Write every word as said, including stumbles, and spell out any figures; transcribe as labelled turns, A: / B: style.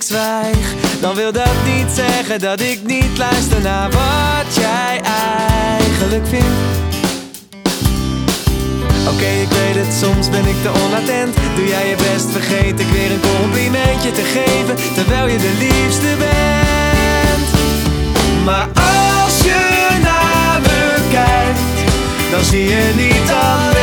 A: zwijg, dan wil dat niet zeggen dat ik niet luister naar wat jij eigenlijk vindt. Oké, okay, ik weet het, soms ben ik te onattent. Doe jij je best, vergeet ik weer een complimentje te geven, terwijl je de liefste bent. Maar als je naar me kijkt, dan zie je niet alleen